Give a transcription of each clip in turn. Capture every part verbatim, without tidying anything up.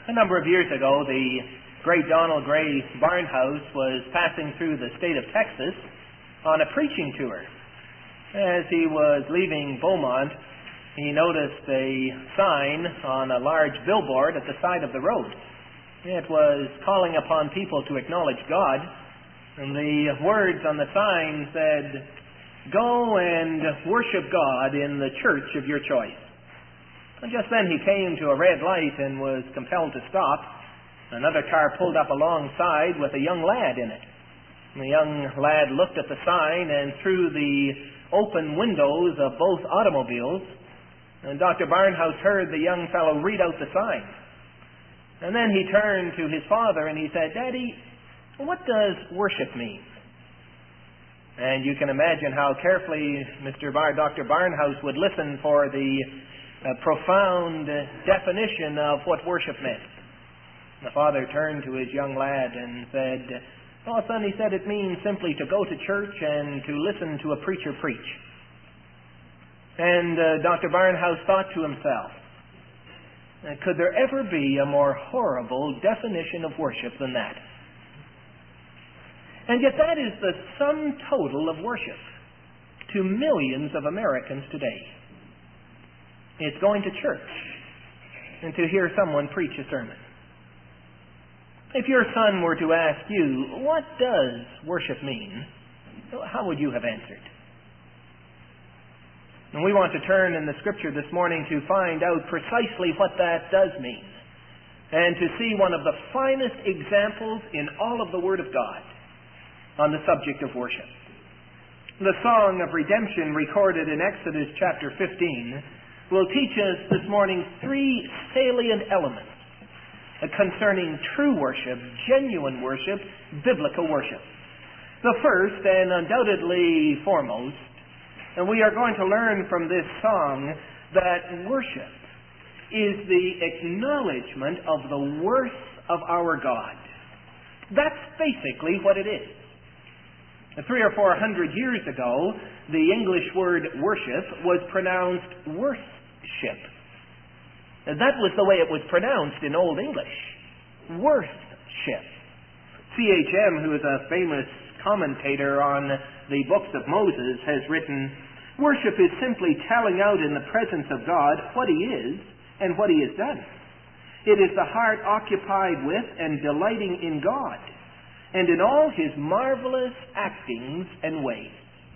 A number of years ago, the great Donald Gray Barnhouse was passing through the state of Texas on a preaching tour. As he was leaving Beaumont, he noticed a sign on a large billboard at the side of the road. It was calling upon people to acknowledge God, and the words on the sign said, "Go and worship God in the church of your choice." And just then he came to a red light and was compelled to stop. Another car pulled up alongside with a young lad in it. And the young lad looked at the sign, and through the open windows of both automobiles, and Doctor Barnhouse heard the young fellow read out the sign. And then he turned to his father and he said, "Daddy, what does worship mean?" And you can imagine how carefully Mister Bar, Doctor Barnhouse would listen for the uh, profound uh, definition of what worship meant. The father turned to his young lad and said, "Oh, son," he said, "it means simply to go to church and to listen to a preacher preach." And uh, Doctor Barnhouse thought to himself, could there ever be a more horrible definition of worship than that? And yet that is the sum total of worship to millions of Americans today. It's going to church and to hear someone preach a sermon. If your son were to ask you, "What does worship mean?" how would you have answered? And we want to turn in the Scripture this morning to find out precisely what that does mean, and to see one of the finest examples in all of the Word of God on the subject of worship. The Song of Redemption, recorded in Exodus chapter fifteen, will teach us this morning three salient elements concerning true worship, genuine worship, biblical worship. The first, and undoubtedly foremost, and we are going to learn from this song that worship is the acknowledgement of the worth of our God. That's basically what it is. Three or four hundred years ago, the English word worship was pronounced worship. That was the way it was pronounced in Old English. Worship. C H M, who is a famous commentator on the books of Moses, has written, "Worship is simply telling out in the presence of God what He is and what He has done. It is the heart occupied with and delighting in God and in all His marvelous actings and ways.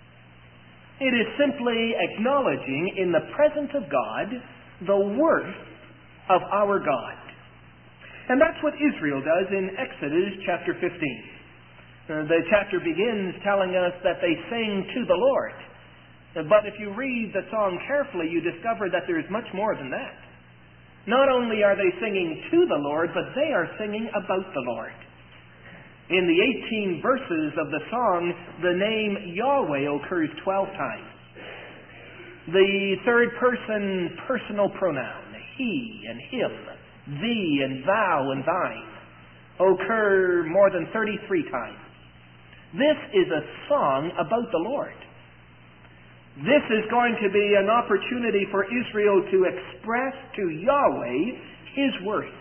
It is simply acknowledging in the presence of God the worth of our God." And that's what Israel does in Exodus chapter fifteen. Uh, the chapter begins telling us that they sing to the Lord. Uh, but if you read the song carefully, you discover that there is much more than that. Not only are they singing to the Lord, but they are singing about the Lord. In the eighteen verses of the song, the name Yahweh occurs twelve times. The third person personal pronoun, he and him, thee and thou and thine, occur more than thirty-three times. This is a song about the Lord. This is going to be an opportunity for Israel to express to Yahweh His worth.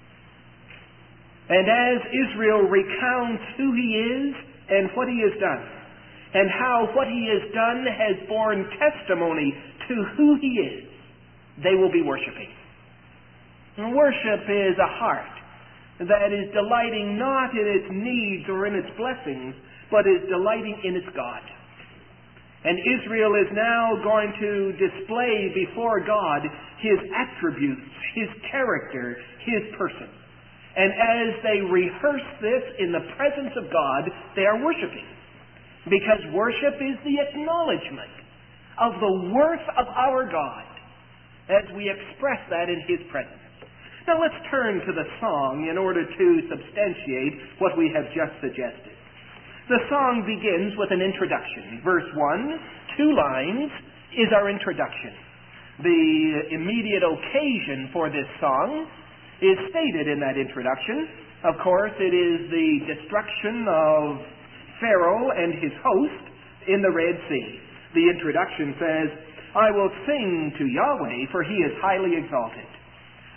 And as Israel recounts who He is and what He has done, and how what He has done has borne testimony to who He is, they will be worshiping. And worship is a heart that is delighting not in its needs or in its blessings, but is delighting in its God. And Israel is now going to display before God His attributes, His character, His person. And as they rehearse this in the presence of God, they are worshiping. Because worship is the acknowledgement of the worth of our God as we express that in His presence. Now let's turn to the song in order to substantiate what we have just suggested. The song begins with an introduction. Verse one, two lines, is our introduction. The immediate occasion for this song is stated in that introduction. Of course, it is the destruction of Pharaoh and his host in the Red Sea. The introduction says, "I will sing to Yahweh, for He is highly exalted.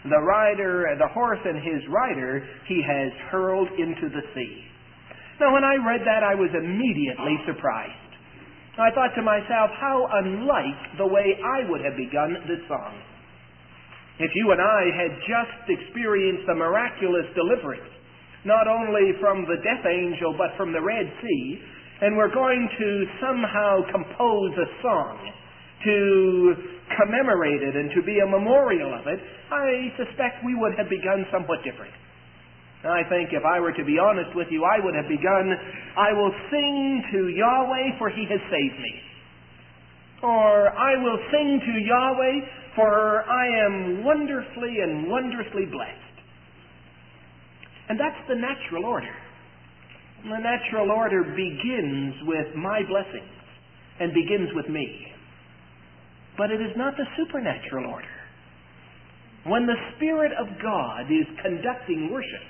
The rider, the horse and his rider, he has hurled into the sea. Now, when I read that, I was immediately surprised. I thought to myself, how unlike the way I would have begun this song. If you and I had just experienced the miraculous deliverance, not only from the death angel, but from the Red Sea, and we're going to somehow compose a song to commemorate it and to be a memorial of it, I suspect we would have begun somewhat different. I think if I were to be honest with you, I would have begun, I will sing to Yahweh for he has saved me. Or I will sing to Yahweh for I am wonderfully and wondrously blessed. And that's the natural order. The natural order begins with my blessings and begins with me. But it is not the supernatural order. When the Spirit of God is conducting worship,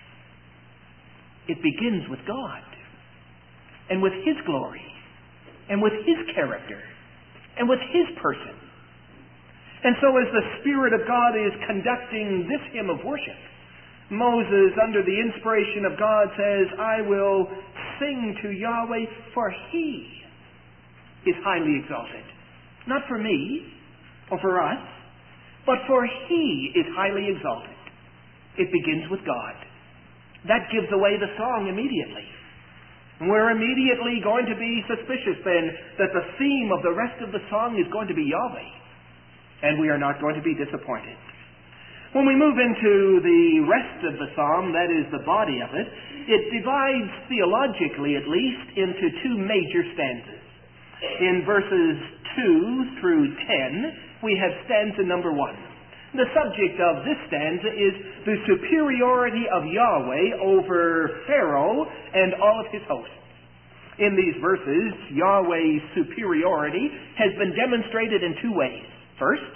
it begins with God and with His glory and with His character and with His person. And so as the Spirit of God is conducting this hymn of worship, Moses, under the inspiration of God, says, I will sing to Yahweh for He is highly exalted. Not for me or for us, but for He is highly exalted. It begins with God. That gives away the song immediately. And we're immediately going to be suspicious then that the theme of the rest of the song is going to be Yahweh. And we are not going to be disappointed. When we move into the rest of the psalm, that is the body of it, it divides, theologically at least, into two major stanzas. In verses two through ten, we have stanza number one. The subject of this stanza is the superiority of Yahweh over Pharaoh and all of his hosts. In these verses, Yahweh's superiority has been demonstrated in two ways. First,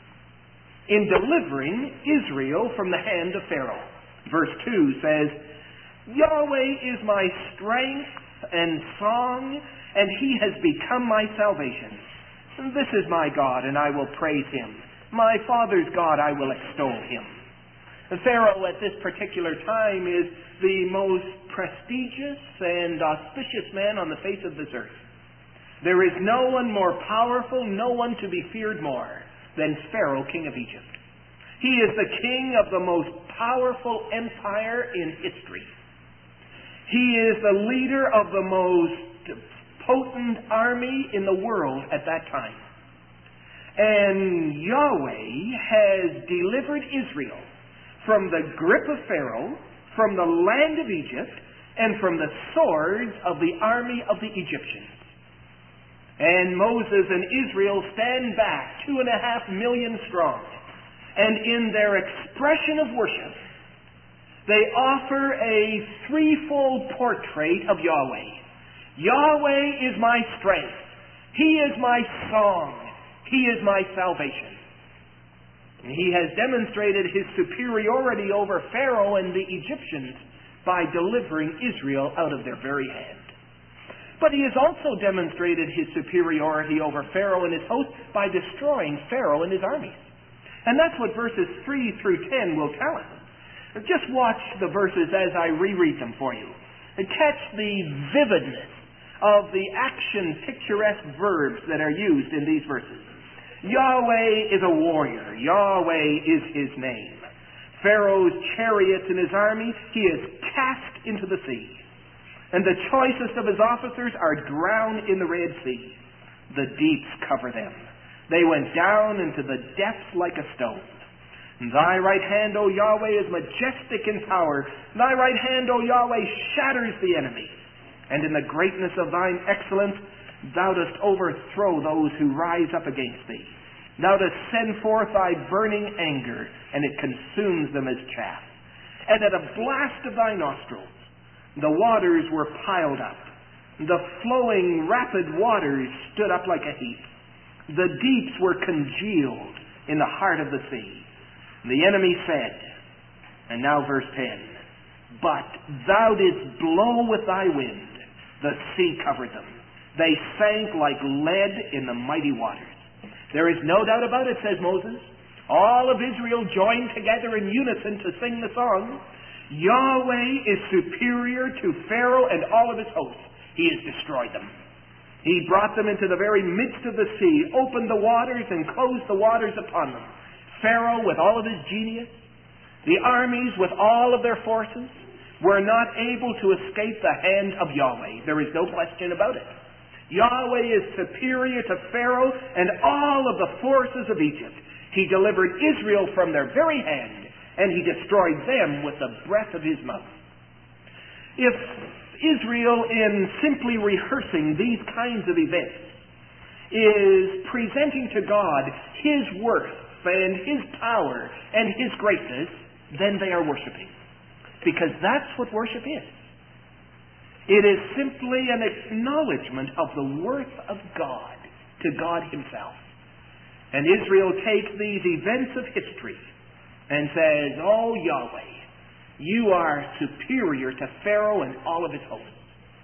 in delivering Israel from the hand of Pharaoh. Verse two says, Yahweh is my strength and song, and He has become my salvation. This is my God, and I will praise Him. My father's God, I will extol Him. And Pharaoh at this particular time is the most prestigious and auspicious man on the face of this earth. There is no one more powerful, no one to be feared more than Pharaoh, king of Egypt. He is the king of the most powerful empire in history. He is the leader of the most potent army in the world at that time. And Yahweh has delivered Israel from the grip of Pharaoh, from the land of Egypt, and from the swords of the army of the Egyptians. And Moses and Israel stand back, two and a half million strong. And in their expression of worship, they offer a threefold portrait of Yahweh. Yahweh is my strength. He is my song. He is my salvation. And He has demonstrated His superiority over Pharaoh and the Egyptians by delivering Israel out of their very hand. But He has also demonstrated His superiority over Pharaoh and his host by destroying Pharaoh and his armies. And that's what verses three through ten will tell us. Just watch the verses as I reread them for you. And catch the vividness of the action picturesque verbs that are used in these verses. Yahweh is a warrior. Yahweh is His name. Pharaoh's chariots and his army He is cast into the sea. And the choicest of His officers are drowned in the Red Sea. The deeps cover them. They went down into the depths like a stone. And Thy right hand, O Yahweh, is majestic in power. Thy right hand, O Yahweh, shatters the enemy. And in the greatness of Thine excellence, Thou dost overthrow those who rise up against Thee. Thou dost send forth Thy burning anger, and it consumes them as chaff. And at a blast of Thy nostrils, the waters were piled up. The flowing, rapid waters stood up like a heap. The deeps were congealed in the heart of the sea. The enemy said, and now verse ten, but Thou didst blow with Thy wind. The sea covered them. They sank like lead in the mighty waters. There is no doubt about it, says Moses. All of Israel joined together in unison to sing the song, Yahweh is superior to Pharaoh and all of his hosts. He has destroyed them. He brought them into the very midst of the sea, opened the waters and closed the waters upon them. Pharaoh with all of his genius, the armies with all of their forces, were not able to escape the hand of Yahweh. There is no question about it. Yahweh is superior to Pharaoh and all of the forces of Egypt. He delivered Israel from their very hand, and he destroyed them with the breath of his mouth. If Israel, in simply rehearsing these kinds of events, is presenting to God his worth and his power and his greatness, then they are worshiping. Because that's what worship is. It is simply an acknowledgement of the worth of God to God himself. And Israel takes these events of history and says, Oh, Yahweh, you are superior to Pharaoh and all of his hosts.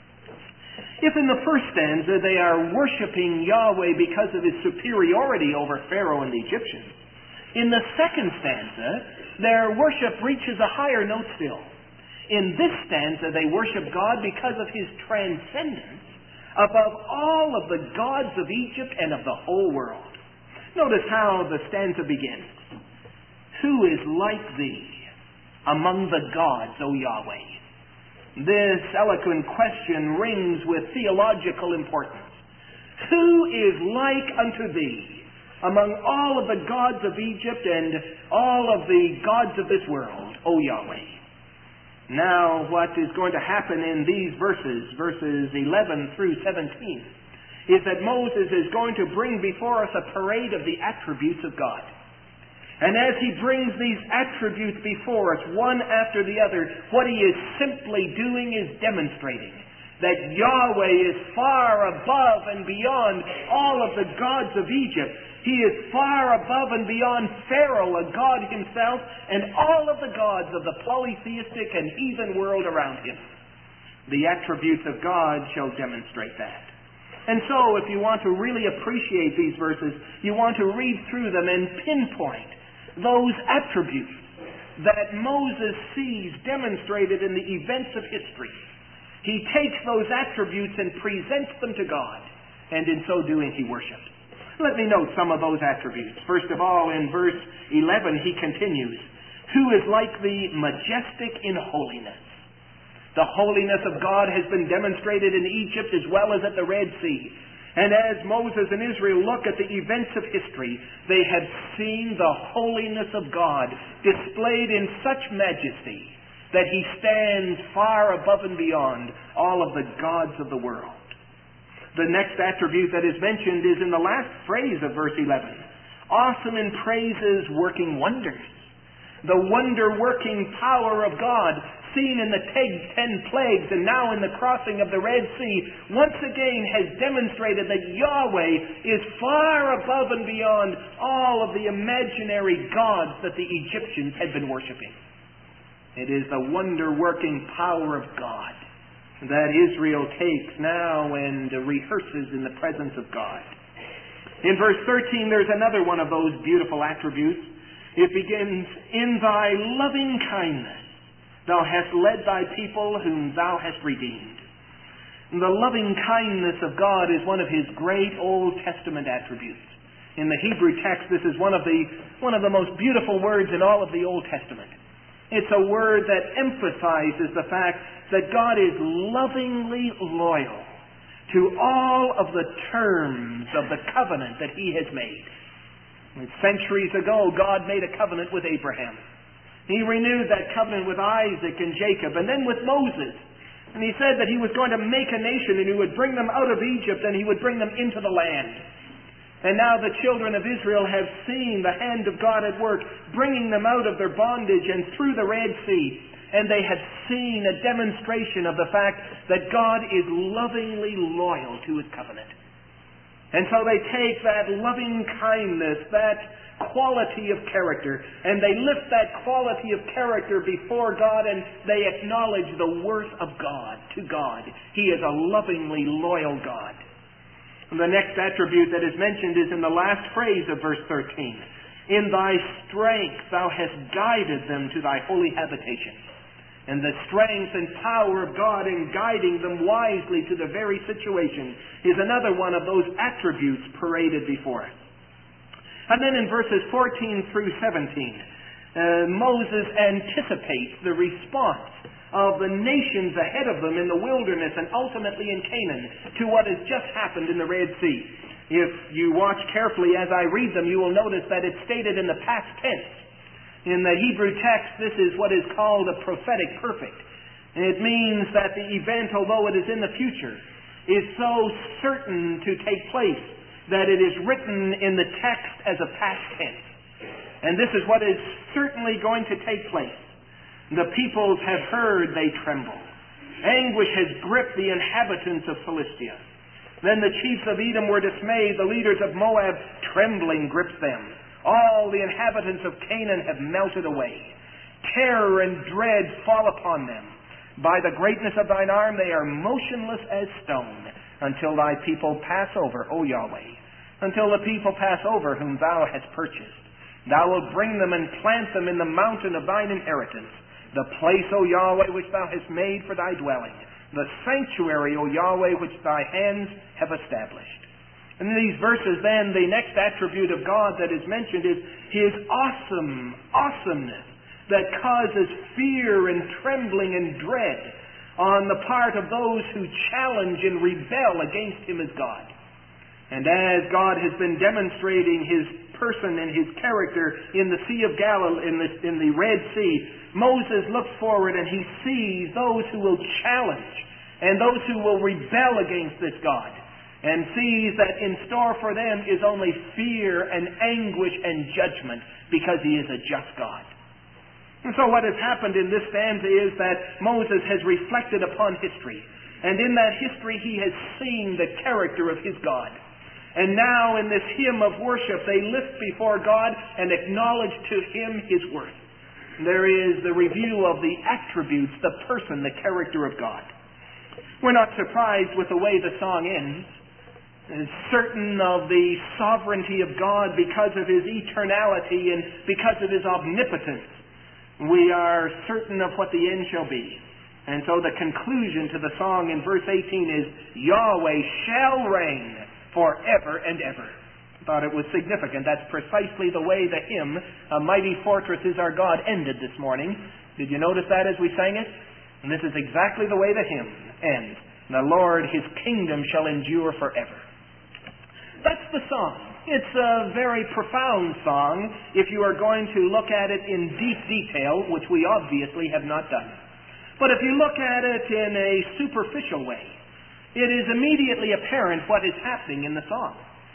If in the first stanza they are worshiping Yahweh because of his superiority over Pharaoh and the Egyptians, in the second stanza, their worship reaches a higher note still. In this stanza, they worship God because of his transcendence above all of the gods of Egypt and of the whole world. Notice how the stanza begins. Who is like thee among the gods, O Yahweh? This eloquent question rings with theological importance. Who is like unto thee among all of the gods of Egypt and all of the gods of this world, O Yahweh? Now, what is going to happen in these verses, verses eleven through seventeen, is that Moses is going to bring before us a parade of the attributes of God. And as he brings these attributes before us, one after the other, what he is simply doing is demonstrating that Yahweh is far above and beyond all of the gods of Egypt. He is far above and beyond Pharaoh, a god himself, and all of the gods of the polytheistic and heathen world around him. The attributes of God shall demonstrate that. And so, if you want to really appreciate these verses, you want to read through them and pinpoint those attributes that Moses sees demonstrated in the events of history. He takes those attributes and presents them to God, and in so doing he worships. Let me note some of those attributes. First of all, in verse eleven, he continues, Who is like thee, majestic in holiness? The holiness of God has been demonstrated in Egypt as well as at the Red Sea. And as Moses and Israel look at the events of history, they have seen the holiness of God displayed in such majesty that he stands far above and beyond all of the gods of the world. The next attribute that is mentioned is in the last phrase of verse eleven. Awesome in praises, working wonders. The wonder-working power of God seen in the ten plagues and now in the crossing of the Red Sea once again has demonstrated that Yahweh is far above and beyond all of the imaginary gods that the Egyptians had been worshiping. It is the wonder-working power of God that Israel takes now and rehearses in the presence of God. In verse thirteen, there's another one of those beautiful attributes. It begins, In thy loving kindness thou hast led thy people whom thou hast redeemed. And the loving kindness of God is one of his great Old Testament attributes. In the Hebrew text, this is one of the, one of the most beautiful words in all of the Old Testament. It's a word that emphasizes the fact that God is lovingly loyal to all of the terms of the covenant that he has made. Centuries ago, God made a covenant with Abraham. He renewed that covenant with Isaac and Jacob, and then with Moses. And he said that he was going to make a nation, and he would bring them out of Egypt, and he would bring them into the land. And now the children of Israel have seen the hand of God at work, bringing them out of their bondage and through the Red Sea. And they have seen a demonstration of the fact that God is lovingly loyal to his covenant. And so they take that loving kindness, that quality of character, and they lift that quality of character before God, and they acknowledge the worth of God to God. He is a lovingly loyal God. And the next attribute that is mentioned is in the last phrase of verse thirteen. In thy strength thou hast guided them to thy holy habitation. And the strength and power of God in guiding them wisely to the very situation is another one of those attributes paraded before us. And then in verses fourteen through seventeen, uh, Moses anticipates the response of the nations ahead of them in the wilderness and ultimately in Canaan to what has just happened in the Red Sea. If you watch carefully as I read them, you will notice that it's stated in the past tense. In the Hebrew text, this is what is called a prophetic perfect. And it means that the event, although it is in the future, is so certain to take place that it is written in the text as a past tense. And this is what is certainly going to take place. The peoples have heard, they tremble. Anguish has gripped the inhabitants of Philistia. Then the chiefs of Edom were dismayed. The leaders of Moab, trembling, gripped them. All the inhabitants of Canaan have melted away. Terror and dread fall upon them. By the greatness of thine arm they are motionless as stone, until thy people pass over, O Yahweh. Until the people pass over whom thou hast purchased. Thou wilt bring them and plant them in the mountain of thine inheritance, the place, O Yahweh, which thou hast made for thy dwelling, the sanctuary, O Yahweh, which thy hands have established. And in these verses then, the next attribute of God that is mentioned is His awesome, awesomeness that causes fear and trembling and dread on the part of those who challenge and rebel against Him as God. And as God has been demonstrating His person and His character in the Sea of Galilee, in the, in the Red Sea, Moses looks forward and he sees those who will challenge and those who will rebel against this God, and sees that in store for them is only fear and anguish and judgment, because He is a just God. And so what has happened in this stanza is that Moses has reflected upon history, and in that history he has seen the character of his God. And now in this hymn of worship, they lift before God and acknowledge to Him His worth. There is the review of the attributes, the person, the character of God. We're not surprised with the way the song ends. It's certain of the sovereignty of God because of His eternality and because of His omnipotence. We are certain of what the end shall be. And so the conclusion to the song in verse eighteen is, Yahweh shall reign forever and ever. I thought it was significant. That's precisely the way the hymn, A Mighty Fortress is Our God, ended this morning. Did you notice that as we sang it? And this is exactly the way the hymn ends. The Lord, His kingdom shall endure forever. That's the song. It's a very profound song if you are going to look at it in deep detail, which we obviously have not done. But if you look at it in a superficial way, it is immediately apparent what is happening in the song.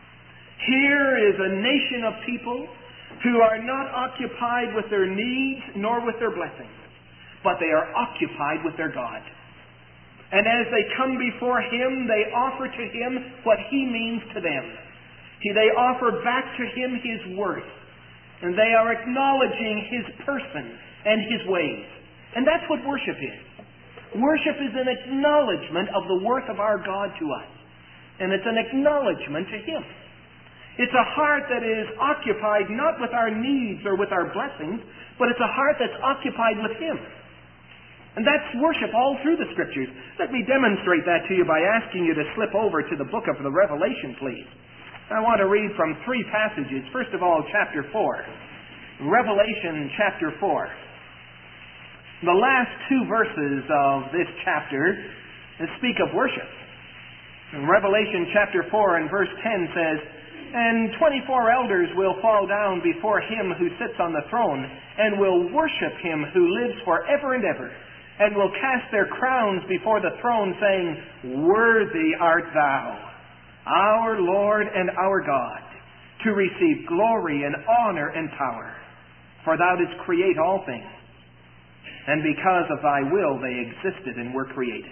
Here is a nation of people who are not occupied with their needs nor with their blessings, but they are occupied with their God. And as they come before Him, they offer to Him what He means to them. They offer back to Him His worth, and they are acknowledging His person and His ways. And that's what worship is. Worship is an acknowledgement of the worth of our God to us. And it's an acknowledgement to Him. It's a heart that is occupied not with our needs or with our blessings, but it's a heart that's occupied with Him. And that's worship all through the Scriptures. Let me demonstrate that to you by asking you to slip over to the book of the Revelation, please. I want to read from three passages. First of all, chapter four. Revelation chapter four. The last two verses of this chapter speak of worship. In Revelation chapter four and verse ten says, And twenty-four elders will fall down before Him who sits on the throne, and will worship Him who lives forever and ever, and will cast their crowns before the throne, saying, Worthy art Thou, our Lord and our God, to receive glory and honor and power. For Thou didst create all things, and because of Thy will they existed and were created.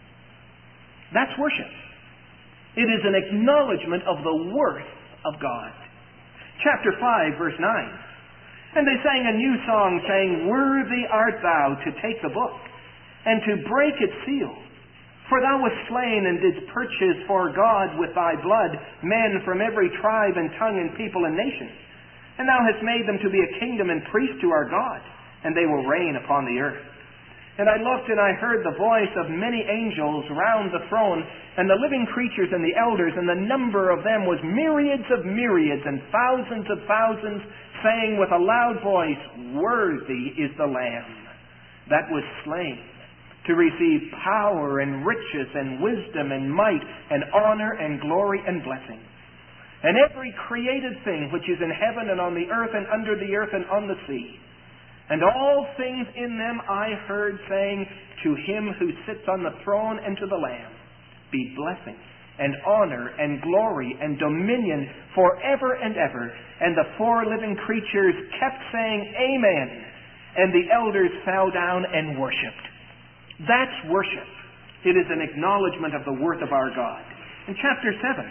That's worship. It is an acknowledgement of the worth of God. Chapter five, verse nine. And they sang a new song, saying, Worthy art Thou to take the book, and to break its seal. For Thou wast slain, and didst purchase for God with Thy blood men from every tribe and tongue and people and nation. And thou hast made them to be a kingdom and priests to our God, and they will reign upon the earth. And I looked, and I heard the voice of many angels round the throne, and the living creatures and the elders, and the number of them was myriads of myriads, and thousands of thousands, saying with a loud voice, Worthy is the Lamb that was slain, to receive power and riches and wisdom and might and honor and glory and blessing. And every created thing which is in heaven and on the earth and under the earth and on the sea, and all things in them I heard saying, To him who sits on the throne and to the Lamb be blessing and honor and glory and dominion forever and ever. And the four living creatures kept saying, Amen. And the elders fell down and worshipped. That's worship. It is an acknowledgement of the worth of our God. In chapter seven,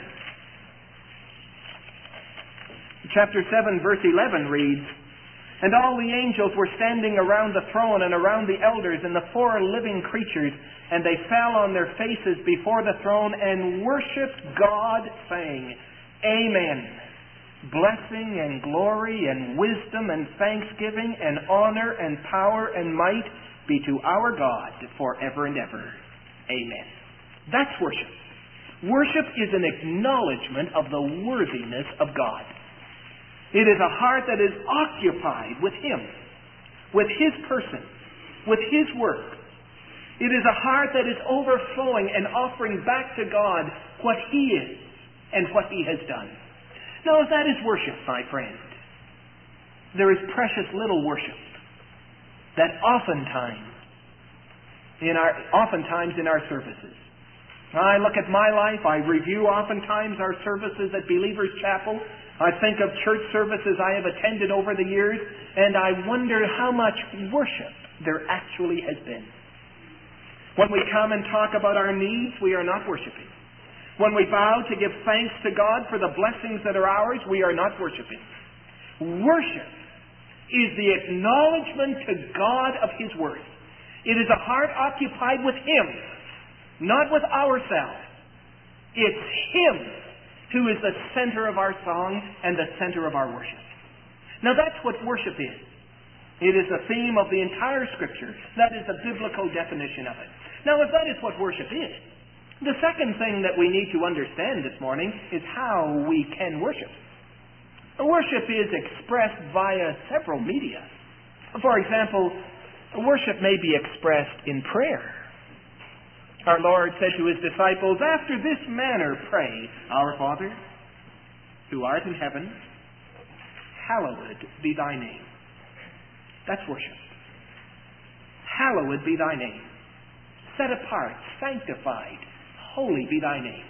chapter seven, verse eleven reads, And all the angels were standing around the throne and around the elders and the four living creatures, and they fell on their faces before the throne and worshipped God, saying, Amen. Blessing and glory and wisdom and thanksgiving and honor and power and might be to our God forever and ever. Amen. That's worship. Worship is an acknowledgement of the worthiness of God. It is a heart that is occupied with Him, with His person, with His work. It is a heart that is overflowing and offering back to God what He is and what He has done. Now, if that is worship, my friend, there is precious little worship that oftentimes in our oftentimes in our services. I look at my life, I review oftentimes our services at Believers Chapel. I think of church services I have attended over the years, and I wonder how much worship there actually has been. When we come and talk about our needs, we are not worshiping. When we vow to give thanks to God for the blessings that are ours, we are not worshiping. Worship is the acknowledgement to God of His worth. It is a heart occupied with Him, not with ourselves. It's Him who is the center of our song and the center of our worship. Now that's what worship is. It is the theme of the entire Scripture. That is the biblical definition of it. Now if that is what worship is, the second thing that we need to understand this morning is how we can worship. Worship is expressed via several media. For example, worship may be expressed in prayer. Our Lord said to His disciples, After this manner pray, Our Father, who art in heaven, hallowed be thy name. That's worship. Hallowed be thy name. Set apart, sanctified, holy be thy name.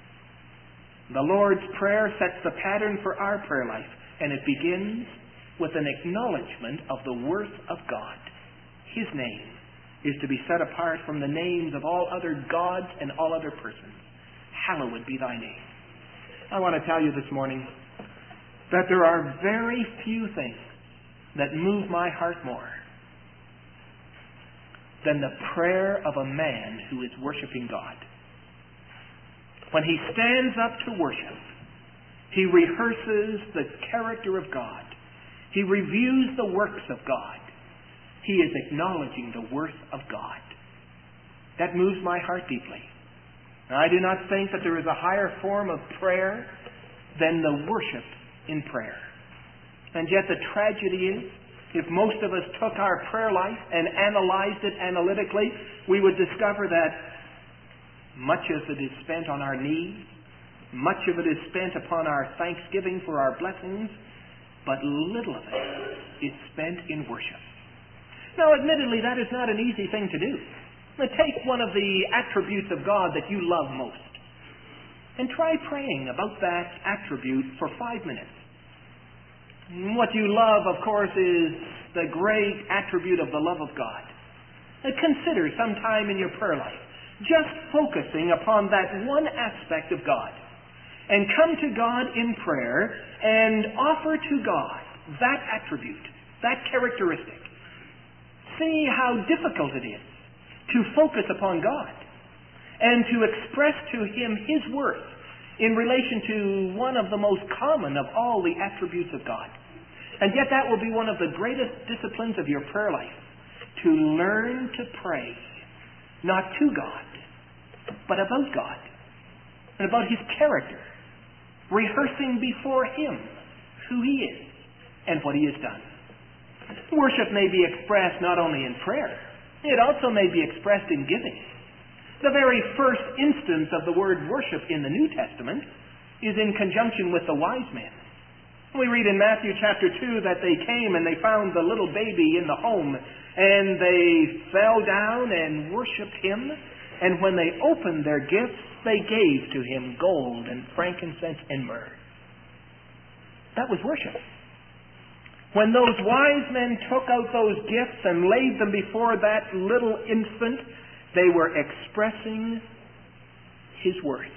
The Lord's Prayer sets the pattern for our prayer life, and it begins with an acknowledgement of the worth of God. His name is to be set apart from the names of all other gods and all other persons. Hallowed be thy name. I want to tell you this morning that there are very few things that move my heart more than the prayer of a man who is worshiping God. When he stands up to worship, he rehearses the character of God. He reviews the works of God. He is acknowledging the worth of God. That moves my heart deeply. Now, I do not think that there is a higher form of prayer than the worship in prayer. And yet the tragedy is, if most of us took our prayer life and analyzed it analytically, we would discover that much of it is spent on our needs, much of it is spent upon our thanksgiving for our blessings, but little of it is spent in worship. Now, admittedly, that is not an easy thing to do. Now, take one of the attributes of God that you love most, and try praying about that attribute for five minutes. What you love, of course, is the great attribute of the love of God. Now, consider some time in your prayer life just focusing upon that one aspect of God, and come to God in prayer and offer to God that attribute, that characteristic. See how difficult it is to focus upon God and to express to Him His worth in relation to one of the most common of all the attributes of God. And yet that will be one of the greatest disciplines of your prayer life, to learn to pray, not to God, but about God, and about His character, rehearsing before Him who He is and what He has done. Worship may be expressed not only in prayer, it also may be expressed in giving. The very first instance of the word worship in the New Testament is in conjunction with the wise men. We read in Matthew chapter two that they came and they found the little baby in the home, and they fell down and worshipped Him, and when they opened their gifts, they gave to Him gold and frankincense and myrrh. That was worship. When those wise men took out those gifts and laid them before that little infant, they were expressing His worth.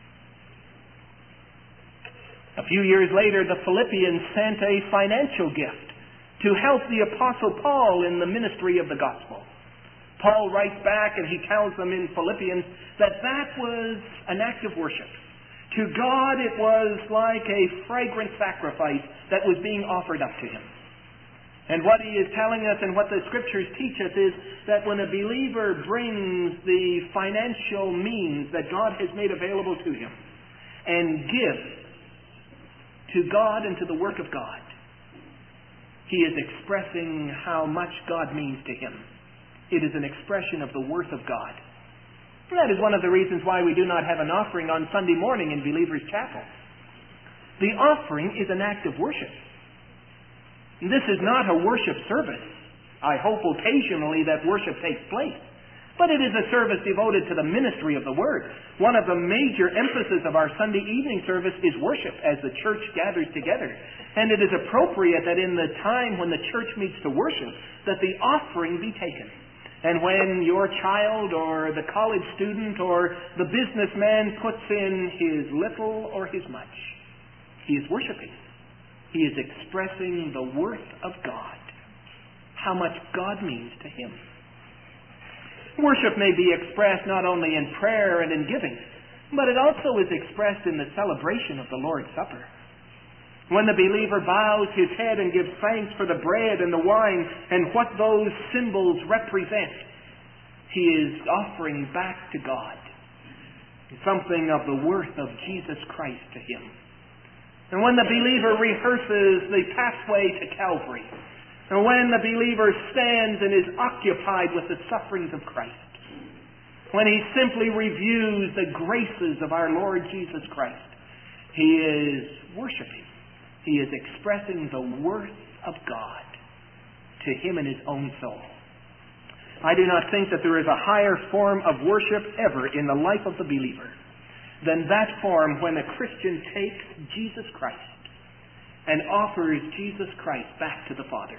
A few years later, the Philippians sent a financial gift to help the Apostle Paul in the ministry of the gospel. Paul writes back and he tells them in Philippians that that was an act of worship. To God it was like a fragrant sacrifice that was being offered up to Him. And what he is telling us and what the Scriptures teach us is that when a believer brings the financial means that God has made available to him and gives to God and to the work of God, he is expressing how much God means to him. It is an expression of the worth of God. And that is one of the reasons why we do not have an offering on Sunday morning in Believers' Chapel. The offering is an act of worship. This is not a worship service. I hope occasionally that worship takes place. But it is a service devoted to the ministry of the Word. One of the major emphases of our Sunday evening service is worship as the church gathers together. And it is appropriate that in the time when the church meets to worship, that the offering be taken. And when your child or the college student or the businessman puts in his little or his much, he is worshiping. He is expressing the worth of God, how much God means to him. Worship may be expressed not only in prayer and in giving, but it also is expressed in the celebration of the Lord's Supper. When the believer bows his head and gives thanks for the bread and the wine and what those symbols represent, he is offering back to God something of the worth of Jesus Christ to him. And when the believer rehearses the pathway to Calvary, and when the believer stands and is occupied with the sufferings of Christ, when he simply reviews the graces of our Lord Jesus Christ, he is worshiping. He is expressing the worth of God to him in his own soul. I do not think that there is a higher form of worship ever in the life of the believer than that form when a Christian takes Jesus Christ and offers Jesus Christ back to the Father.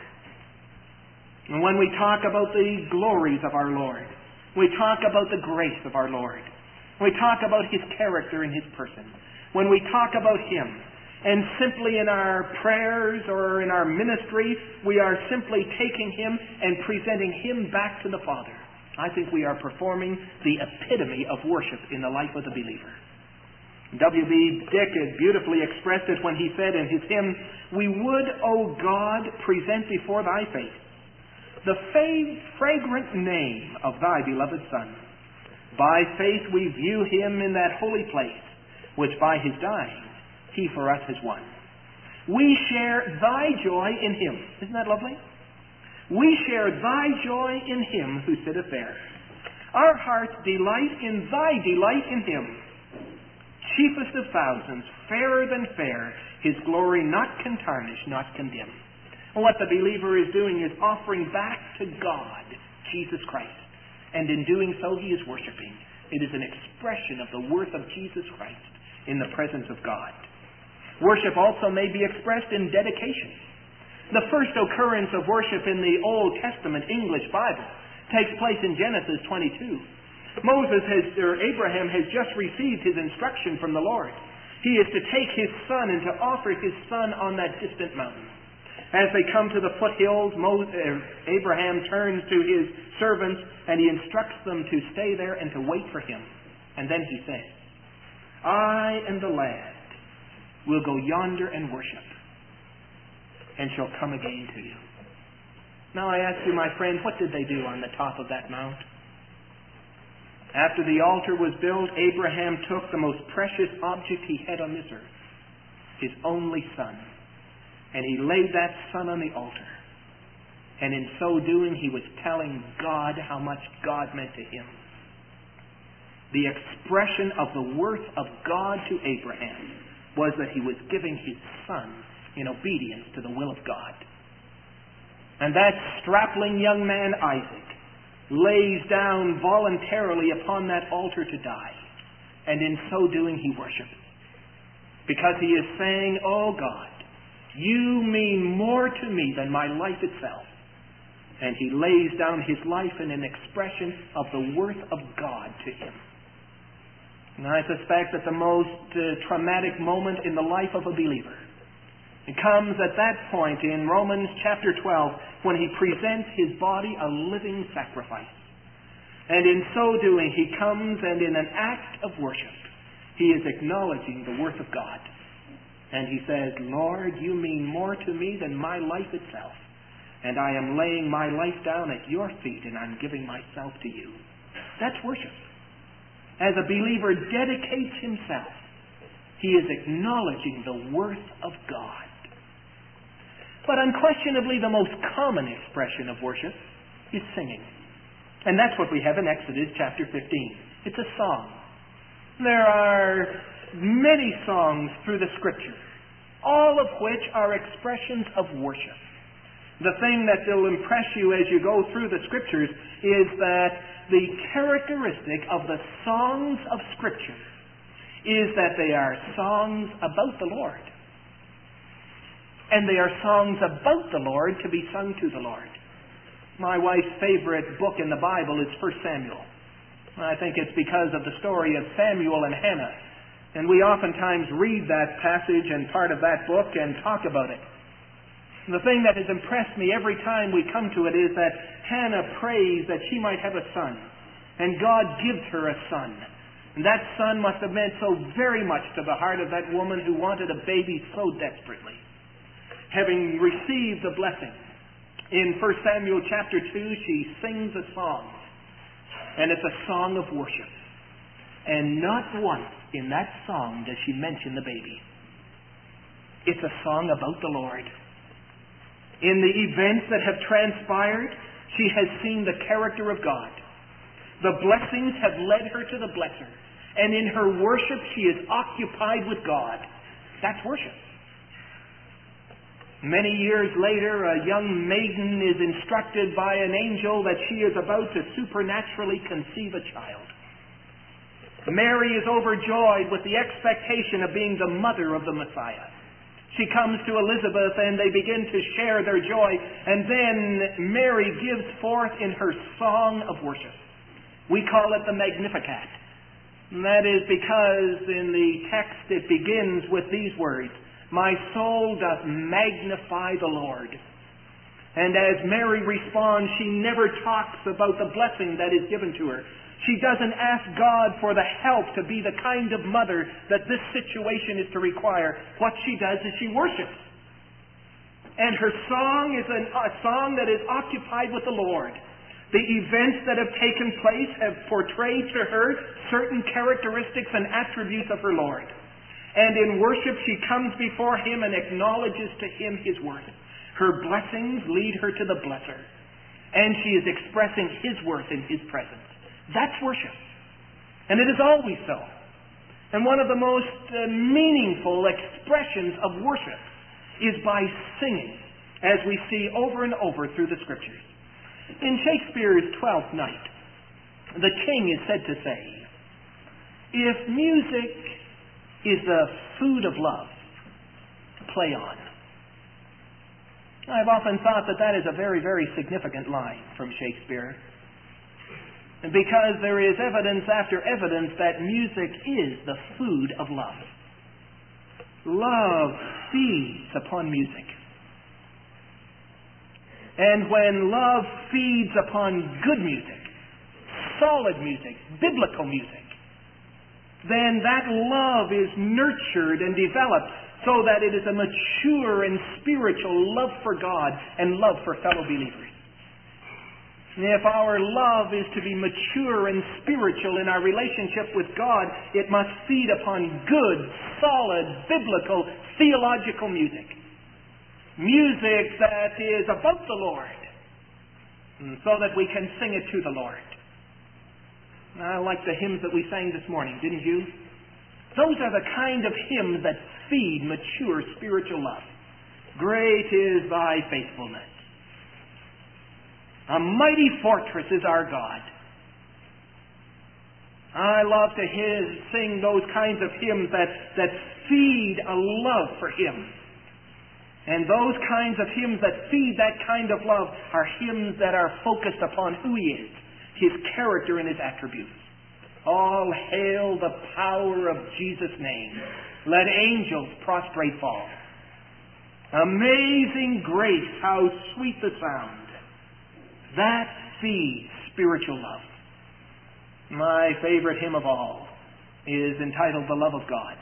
And when we talk about the glories of our Lord, we talk about the grace of our Lord, we talk about His character and His person, when we talk about Him, and simply in our prayers or in our ministry, we are simply taking Him and presenting Him back to the Father, I think we are performing the epitome of worship in the life of the believer. W B Dick had beautifully expressed it when he said in his hymn, "We would, O God, present before Thy face the fragrant name of Thy beloved Son. By faith we view Him in that holy place, which by His dying He for us has won. We share Thy joy in Him." Isn't that lovely? We share Thy joy in Him who sitteth there. Our hearts delight in Thy delight in Him. Chiefest of thousands, fairer than fair, His glory not can tarnish, not condemn. And what the believer is doing is offering back to God Jesus Christ. And in doing so, he is worshiping. It is an expression of the worth of Jesus Christ in the presence of God. Worship also may be expressed in dedication. The first occurrence of worship in the Old Testament English Bible takes place in Genesis twenty-two. Moses has, or Abraham has just received his instruction from the Lord. He is to take his son and to offer his son on that distant mountain. As they come to the foothills, Moses, Abraham turns to his servants and he instructs them to stay there and to wait for him. And then he says, "I and the lad will go yonder and worship." and shall come again to you. Now I ask you, my friend, what did they do on the top of that mount? After the altar was built, Abraham took the most precious object he had on this earth, his only son, and he laid that son on the altar. And in so doing, he was telling God how much God meant to him. The expression of the worth of God to Abraham was that he was giving his son in obedience to the will of God. And that strapling young man, Isaac, lays down voluntarily upon that altar to die. And in so doing, he worships. Because he is saying, "Oh God, you mean more to me than my life itself." And he lays down his life in an expression of the worth of God to him. And I suspect that the most uh, traumatic moment in the life of a believer, it comes at that point in Romans chapter twelve, when he presents his body a living sacrifice. And in so doing, he comes and in an act of worship, he is acknowledging the worth of God. And he says, "Lord, you mean more to me than my life itself. And I am laying my life down at your feet, and I'm giving myself to you." That's worship. As a believer dedicates himself, he is acknowledging the worth of God. But unquestionably, the most common expression of worship is singing. And that's what we have in Exodus chapter fifteen. It's a song. There are many songs through the Scripture, all of which are expressions of worship. The thing that will impress you as you go through the Scriptures is that the characteristic of the songs of Scripture is that they are songs about the Lord. And they are songs about the Lord to be sung to the Lord. My wife's favorite book in the Bible is First Samuel. I think it's because of the story of Samuel and Hannah. And we oftentimes read that passage and part of that book and talk about it. The thing that has impressed me every time we come to it is that Hannah prays that she might have a son. And God gives her a son. And that son must have meant so very much to the heart of that woman who wanted a baby so desperately. Having received the blessing, in First Samuel chapter two, she sings a song. And it's a song of worship. And not once in that song does she mention the baby. It's a song about the Lord. In the events that have transpired, she has seen the character of God. The blessings have led her to the blesser. And in her worship, she is occupied with God. That's worship. Many years later, a young maiden is instructed by an angel that she is about to supernaturally conceive a child. Mary is overjoyed with the expectation of being the mother of the Messiah. She comes to Elizabeth and they begin to share their joy. And then Mary gives forth in her song of worship. We call it the Magnificat. And that is because in the text it begins with these words, "My soul doth magnify the Lord." And as Mary responds, she never talks about the blessing that is given to her. She doesn't ask God for the help to be the kind of mother that this situation is to require. What she does is she worships. And her song is an, a song that is occupied with the Lord. The events that have taken place have portrayed to her certain characteristics and attributes of her Lord. And in worship she comes before Him and acknowledges to Him His worth. Her blessings lead her to the blesser. And she is expressing His worth in His presence. That's worship. And it is always so. And one of the most uh, meaningful expressions of worship is by singing, as we see over and over through the Scriptures. In Shakespeare's Twelfth Night, the king is said to say, "If music is the food of love, play on." I've often thought that that is a very, very significant line from Shakespeare. Because there is evidence after evidence that music is the food of love. Love feeds upon music. And when love feeds upon good music, solid music, biblical music, then that love is nurtured and developed so that it is a mature and spiritual love for God and love for fellow believers. If our love is to be mature and spiritual in our relationship with God, it must feed upon good, solid, biblical, theological music. Music that is about the Lord, so that we can sing it to the Lord. I like the hymns that we sang this morning, didn't you? Those are the kind of hymns that feed mature spiritual love. Great is thy faithfulness. A mighty fortress is our God. I love to hear, sing those kinds of hymns that, that feed a love for Him. And those kinds of hymns that feed that kind of love are hymns that are focused upon who He is, His character and His attributes. All hail the power of Jesus' name. Let angels prostrate fall. Amazing grace, how sweet the sound. That feeds spiritual love. My favorite hymn of all is entitled The Love of God.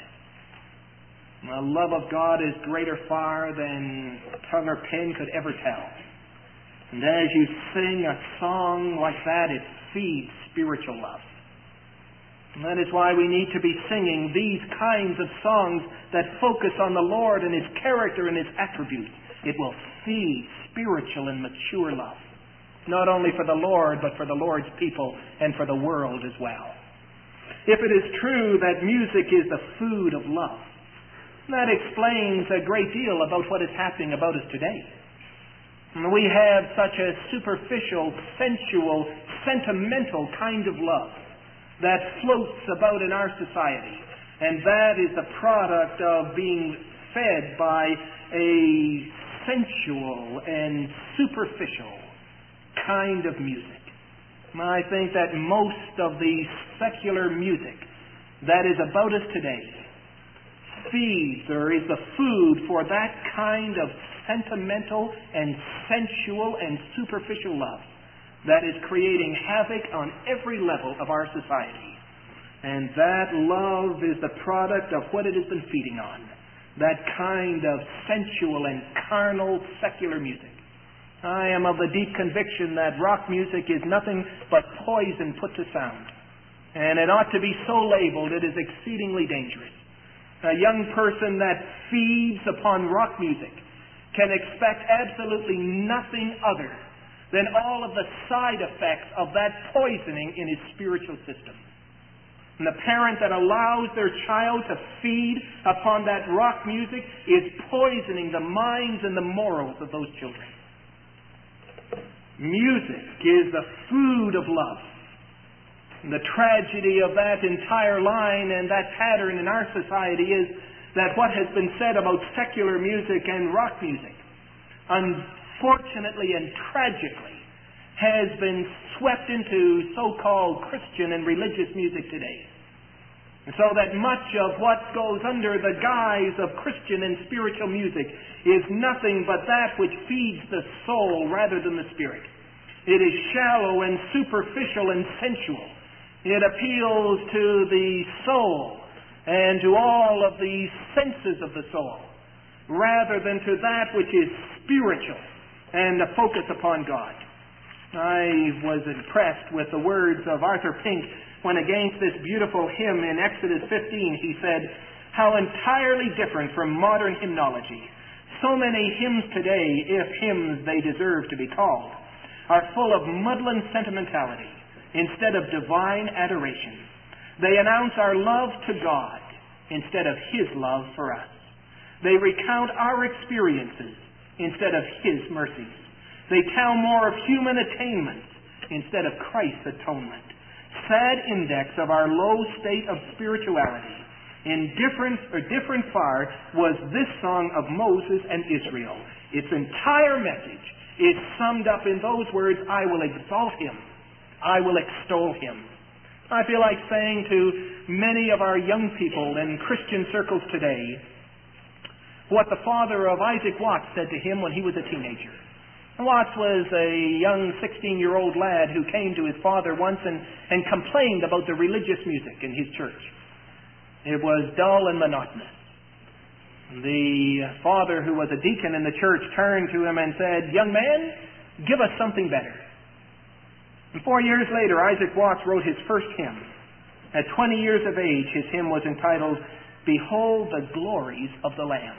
The love of God is greater far than tongue or pen could ever tell. And as you sing a song like that, it feeds spiritual love. And that is why we need to be singing these kinds of songs that focus on the Lord and His character and His attributes. It will feed spiritual and mature love. Not only for the Lord, but for the Lord's people and for the world as well. If it is true that music is the food of love, that explains a great deal about what is happening about us today. We have such a superficial, sensual, sentimental kind of love that floats about in our society. And that is the product of being fed by a sensual and superficial kind of music. I think that most of the secular music that is about us today feeds or is the food for that kind of sentimental and sensual and superficial love that is creating havoc on every level of our society. And that love is the product of what it has been feeding on. That kind of sensual and carnal secular music. I am of the deep conviction that rock music is nothing but poison put to sound. And it ought to be so labeled, it is exceedingly dangerous. A young person that feeds upon rock music can expect absolutely nothing other than all of the side effects of that poisoning in his spiritual system. And the parent that allows their child to feed upon that rock music is poisoning the minds and the morals of those children. Music is the food of love. And the tragedy of that entire line and that pattern in our society is that what has been said about secular music and rock music, unfortunately and tragically, has been swept into so-called Christian and religious music today. And so that much of what goes under the guise of Christian and spiritual music is nothing but that which feeds the soul rather than the spirit. It is shallow and superficial and sensual. It appeals to the soul and to all of the senses of the soul rather than to that which is spiritual and a focus upon God. I was impressed with the words of Arthur Pink when against this beautiful hymn in Exodus fifteen he said, "How entirely different from modern hymnology. So many hymns today, if hymns they deserve to be called, are full of maudlin sentimentality instead of divine adoration. They announce our love to God instead of His love for us. They recount our experiences instead of His mercies. They tell more of human attainments instead of Christ's atonement. Sad index of our low state of spirituality. Indifferent or different far was this song of Moses and Israel. Its entire message is summed up in those words, I will exalt Him. I will extol Him. I feel like saying to many of our young people in Christian circles today what the father of Isaac Watts said to him when he was a teenager. Watts was a young sixteen-year-old lad who came to his father once and, and complained about the religious music in his church. It was dull and monotonous. The father, who was a deacon in the church, turned to him and said, "Young man, give us something better." And four years later, Isaac Watts wrote his first hymn. At twenty years of age, his hymn was entitled, "Behold the Glories of the Lamb."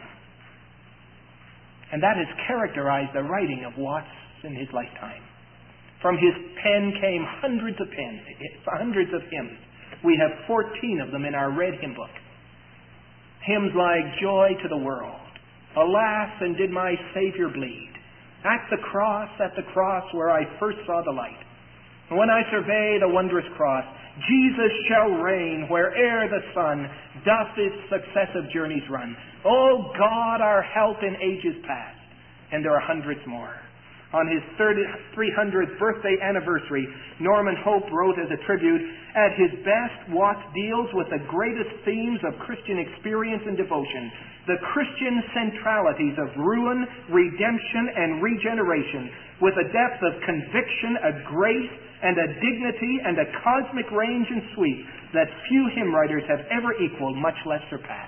And that has characterized the writing of Watts in his lifetime. From his pen came hundreds of pens, hundreds of hymns. We have fourteen of them in our red hymn book. Hymns like "Joy to the World," "Alas, and did my Savior bleed," "At the cross, at the cross where I first saw the light," "When I survey the wondrous cross," "Jesus shall reign where'er the sun doth its successive journeys run," "O God, our help in ages past," and there are hundreds more. On his three hundredth birthday anniversary, Norman Hope wrote as a tribute, "At his best, Watts deals with the greatest themes of Christian experience and devotion, the Christian centralities of ruin, redemption, and regeneration, with a depth of conviction, a grace, and a dignity, and a cosmic range and sweep that few hymn writers have ever equaled, much less surpassed."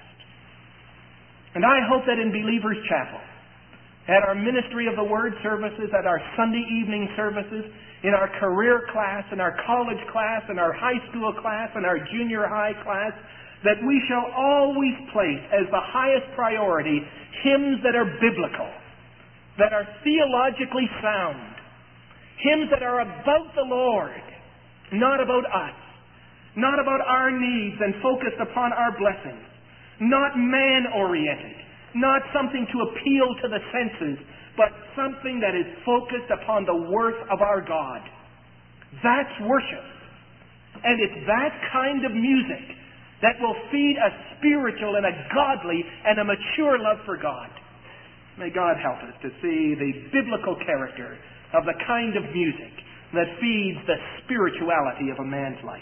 And I hope that in Believers Chapel, at our Ministry of the Word services, at our Sunday evening services, in our career class, in our college class, in our high school class, in our junior high class, that we shall always place as the highest priority hymns that are biblical, that are theologically sound, hymns that are about the Lord, not about us, not about our needs and focused upon our blessings, not man-oriented, not something to appeal to the senses, but something that is focused upon the worth of our God. That's worship. And it's that kind of music that will feed a spiritual and a godly and a mature love for God. May God help us to see the biblical character of the kind of music that feeds the spirituality of a man's life.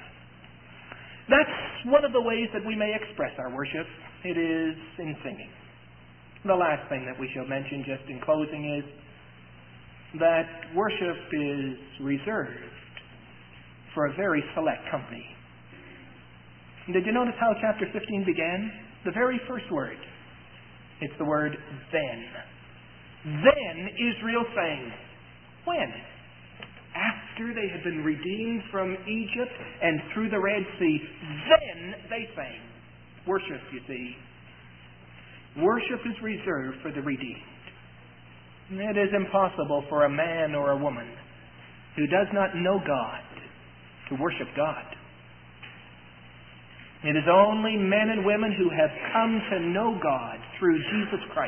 That's one of the ways that we may express our worship. It is in singing. The last thing that we shall mention just in closing is that worship is reserved for a very select company. Did you notice how chapter fifteen began? The very first word. It's the word then. Then Israel sang. When? After they had been redeemed from Egypt and through the Red Sea, then they sang. Worship, you see. Worship is reserved for the redeemed. It is impossible for a man or a woman who does not know God to worship God. It is only men and women who have come to know God through Jesus Christ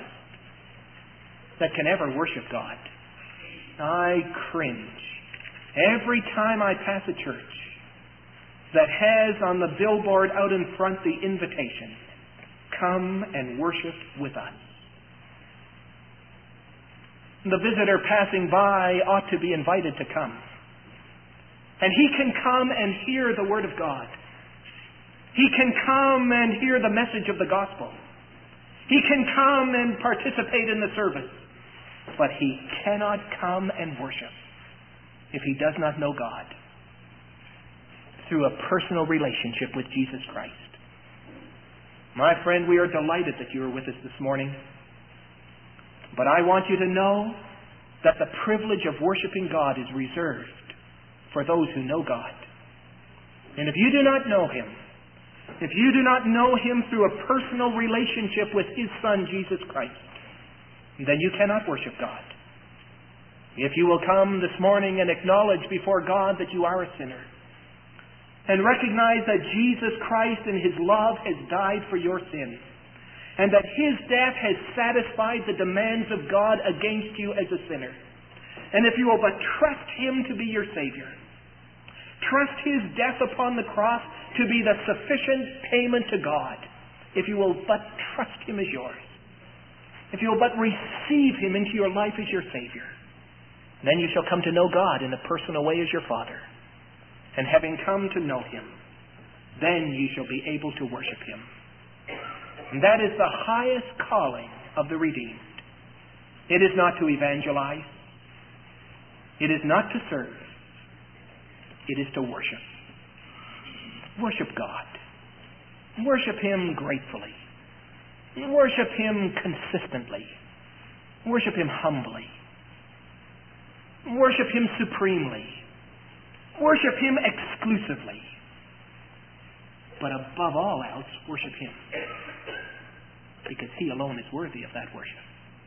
that can ever worship God. I cringe every time I pass a church that has on the billboard out in front the invitation, "Come and worship with us." The visitor passing by ought to be invited to come. And he can come and hear the Word of God. He can come and hear the message of the gospel. He can come and participate in the service. But he cannot come and worship if he does not know God through a personal relationship with Jesus Christ. My friend, we are delighted that you are with us this morning. But I want you to know that the privilege of worshiping God is reserved for those who know God. And if you do not know Him, if you do not know Him through a personal relationship with His Son, Jesus Christ, then you cannot worship God. If you will come this morning and acknowledge before God that you are a sinner, and recognize that Jesus Christ in His love has died for your sins, and that His death has satisfied the demands of God against you as a sinner, and if you will but trust Him to be your Savior, trust His death upon the cross to be the sufficient payment to God, if you will but trust Him as yours, if you will but receive Him into your life as your Savior, then you shall come to know God in a personal way as your Father. And having come to know Him, then you shall be able to worship Him. And that is the highest calling of the redeemed. It is not to evangelize. It is not to serve. It is to worship. Worship God. Worship Him gratefully. Worship Him consistently. Worship Him humbly. Worship Him supremely. Worship Him exclusively. But above all else, worship Him. Because He alone is worthy of that worship.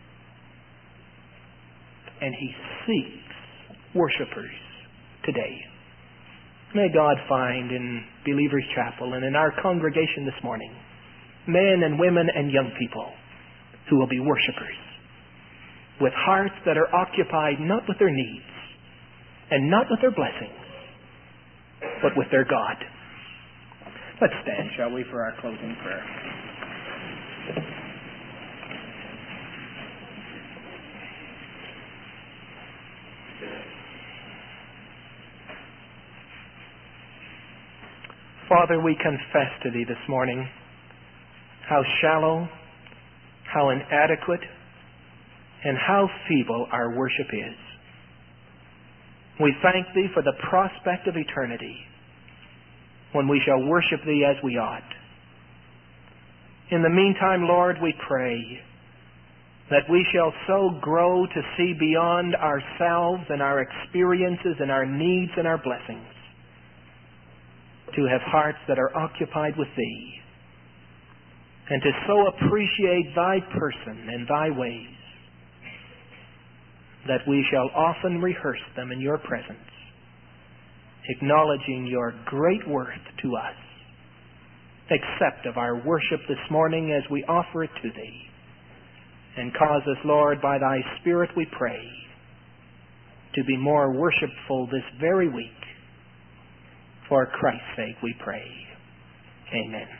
And He seeks worshipers today. May God find in Believers Chapel and in our congregation this morning men and women and young people who will be worshipers with hearts that are occupied not with their needs and not with their blessings, but with their God. Let's stand, shall we, for our closing prayer. Father, we confess to Thee this morning how shallow, how inadequate, and how feeble our worship is. We thank Thee for the prospect of eternity when we shall worship Thee as we ought. In the meantime, Lord, we pray that we shall so grow to see beyond ourselves and our experiences and our needs and our blessings, to have hearts that are occupied with Thee, and to so appreciate Thy person and Thy ways that we shall often rehearse them in Your presence, acknowledging Your great worth to us. Accept of our worship this morning as we offer it to Thee, and cause us, Lord, by Thy Spirit, we pray, to be more worshipful this very week. For Christ's sake we pray. Amen.